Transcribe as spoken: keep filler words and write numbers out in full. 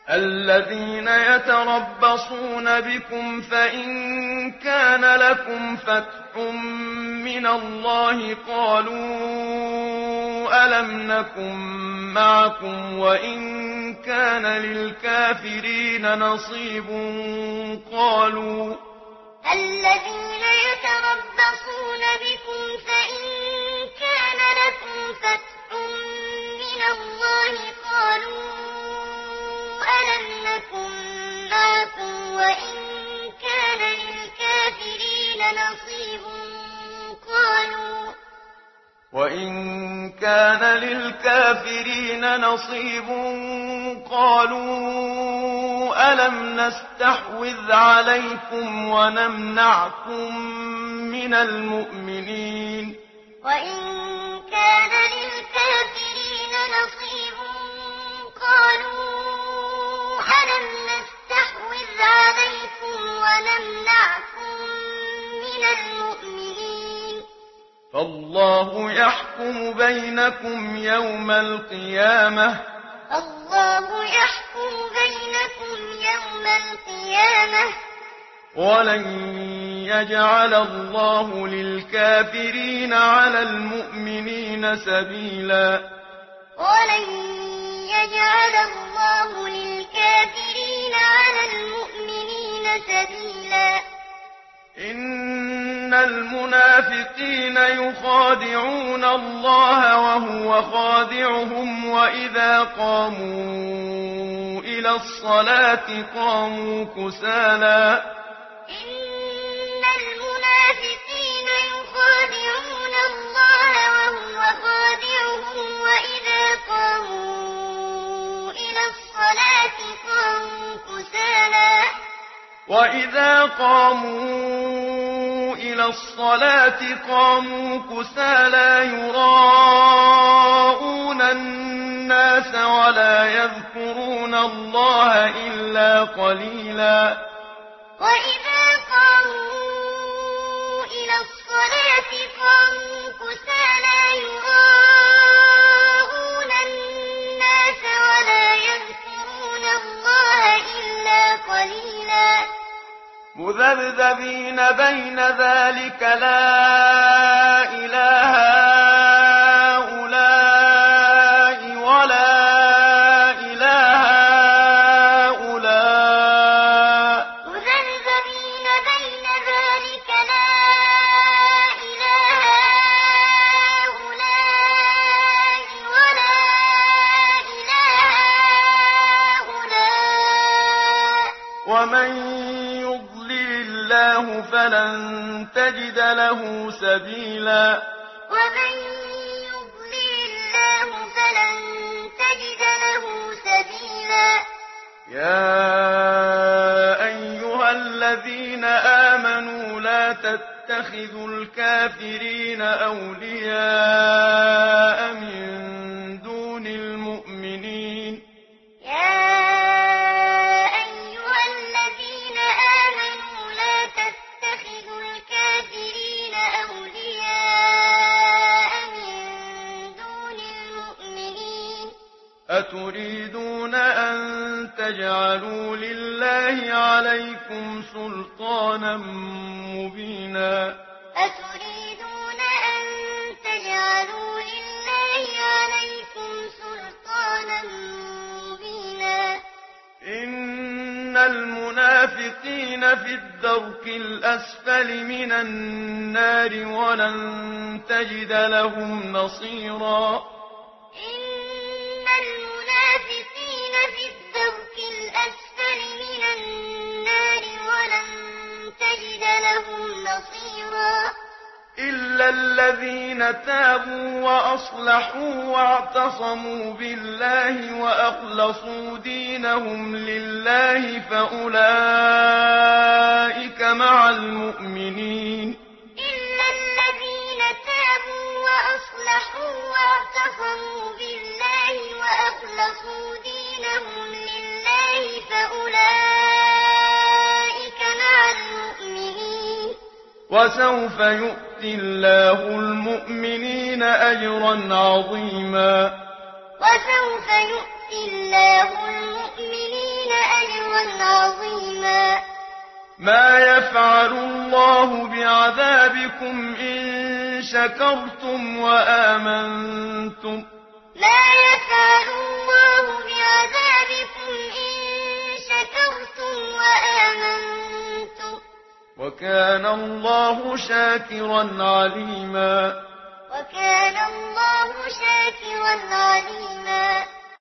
الذين يتربصون بكم فإن كان لكم فتح من الله قالوا ألم نكن معكم وإن كان للكافرين نصيب قالوا الذين يتربصون بكم فإن كان لكم فتح من الله قالوا ألم نكن معكم وإن كان للكافرين نصيب قالوا وإن كان للكافرين نصيب قالوا ألم نستحوذ عليكم ونمنعكم من المؤمنين وإن كان للكافرين نصيب قالوا ألم نستحوذ عليكم ونمنعكم من المؤمنين فالله يحكم بينكم يوم القيامة الله يحكم بينكم يوم القيامة ولن يجعل الله للكافرين على المؤمنين سبيلا ولن يجعل الله للكافرين على المؤمنين سبيلا إن المنافقين يخادعون الله وهو خادعهم وإذا قاموا إلى الصلاة قاموا كسالى إن المنافقين يخادعون الله وهو خادعهم وإذا قاموا إلى الصلاة قاموا كسالى وإذا قاموا إلى الصلاة قاموا كسالى يراءون الناس ولا يذكرون الله إلا قليلا وإذا قاموا إلى الصلاة قاموا كسالى يراءون الناس ولا يذكرون الله إلا قليلا مذبذبين بين ذلك لا إله هؤلاء ولا إله هؤلاء مذبذبين بين ذلك لا إله هؤلاء ولا إله هؤلاء ومن الله فلن تجد له سبيلا ومن يضلل الله فلن تجد له سبيلا يا أيها الذين آمنوا لا تتخذوا الكافرين أولياء من دون المؤمنين يا أتريدون أن تجعلوا لله عليكم سلطانا مبينا أتريدون أن تجعلوا لله عليكم سلطانا مبينا إن المنافقين في الدرك الأسفل من النار ولن تجد لهم نصيرا المنافقين في الدرك الأسفل من النار ولن تجد لهم نصيرا إلا الذين تابوا وأصلحوا واعتصموا بالله وأخلصوا دينهم لله فأولئك مع المؤمنين إلا الذين تابوا وأصلحوا واعتصموا بالله وأخلصوا دينهم لله فأولئك مع المؤمنين وسوف يؤتي الله المؤمنين أجرا عظيما وسوف يؤتي الله المؤمنين عظيما. ما يفعل الله بعذابكم إن شكرتم وآمنتم ما يفعل الله بعذابكم إن شكرتم وآمنتم وكان الله شاكرا عليما وكان الله شاكرا عليما.